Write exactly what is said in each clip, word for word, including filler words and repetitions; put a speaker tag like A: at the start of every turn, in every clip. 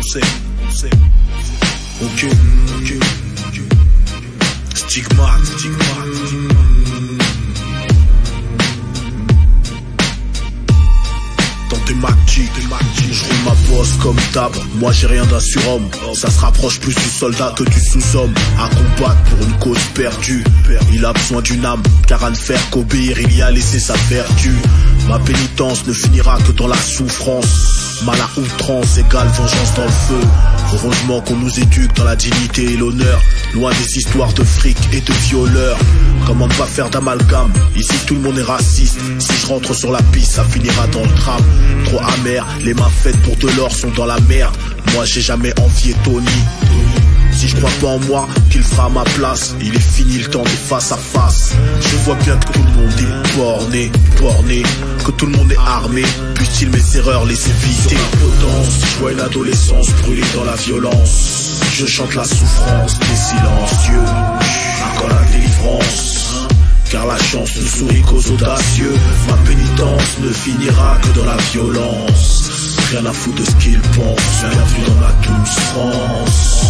A: Ok, ok, ok. Stigmate, stigmate. Thématique, je roule ma bosse comme d'hab. Moi j'ai rien d'un surhomme. Ça se rapproche plus du soldat que du sous-homme. À combattre pour une cause perdue. Il a besoin d'une âme, car à ne faire qu'obéir, il y a laissé sa vertu. Ma pénitence ne finira que dans la souffrance. Mal à outrance égale vengeance dans le feu. Heureusement qu'on nous éduque dans la dignité et l'honneur, loin des histoires de fric et de violeurs. Comment ne pas faire d'amalgame? Ici tout le monde est raciste. Si je rentre sur la piste, ça finira dans le drame. Trop amer, les mains faites pour de l'or sont dans la merde. Moi j'ai jamais envié Tony. Si je crois pas en moi, qu'il fera ma place. Il est fini le temps des face à face. Je vois bien que tout le monde est borné, borné, que tout le monde est armé. Puisse-t-il mes erreurs les éviter? Potence, je vois une adolescence brûlée dans la violence. Je chante la souffrance des silencieux. Encore la délivrance, car la chance ne sourit qu'aux audacieux. Ma pénitence ne finira que dans la violence. Rien à foutre de ce qu'ils pensent. Bienvenue dans ma douce France.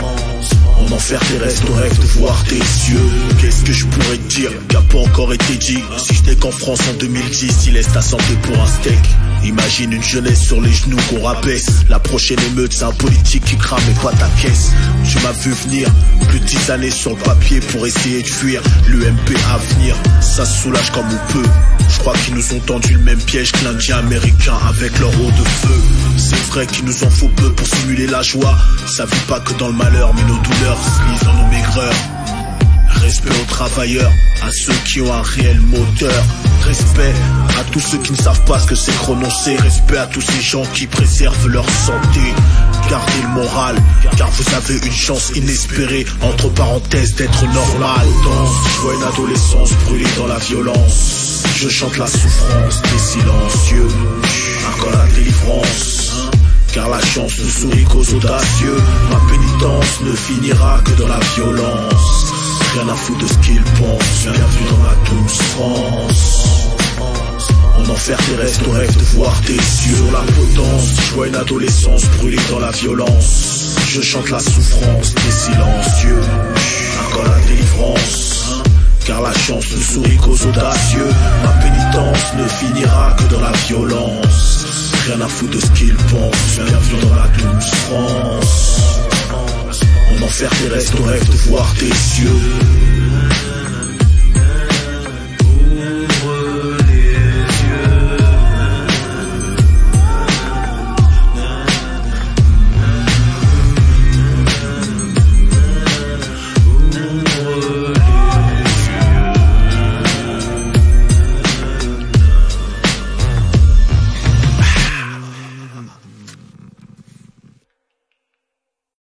A: En enfer terrestre, au rêve de voir tes yeux. Qu'est-ce que je pourrais te dire qui a pas encore été dit? Si je n'ai qu'en France en deux mille dix, il laisse ta santé pour un steak. Imagine une jeunesse sur les genoux qu'on rabaisse. La prochaine émeute, c'est un politique qui crame et pas ta caisse. Tu m'as vu venir, plus de dix années sur le papier pour essayer de fuir l'U M P à venir. Ça se soulage comme on peut. Je crois qu'ils nous ont tendu le même piège que l'Indien américain avec leur eau de feu. C'est vrai qu'il nous en faut peu pour simuler la joie. Ça vit pas que dans le malheur, mais nos douleurs se lisent dans nos maigreurs. Respect aux travailleurs, à ceux qui ont un réel moteur. Respect à tous ceux qui ne savent pas ce que c'est prononcer. Respect à tous ces gens qui préservent leur santé. Gardez le moral, car vous avez une chance inespérée, entre parenthèses, d'être normal. Je vois une adolescence brûlée dans la violence. Je chante la souffrance des silencieux. Encore la délivrance, car la chance ne sourit qu'aux audacieux. Ma pénitence ne finira que dans la violence. Rien à foutre de ce qu'ils pensent. Bienvenue dans ma douce France. En enfer terrestre, au rêve de voir tes yeux. Sur la potence, je vois une adolescence brûlée dans la violence. Je chante la souffrance des silencieux. Encore la délivrance, car la chance ne sourit qu'aux audacieux. Ma pénitence ne finira que dans la violence. Rien à foutre de ce qu'ils pensent. Bienvenue dans ma douce France. En enfer terrestre, au rêve de voir tes yeux.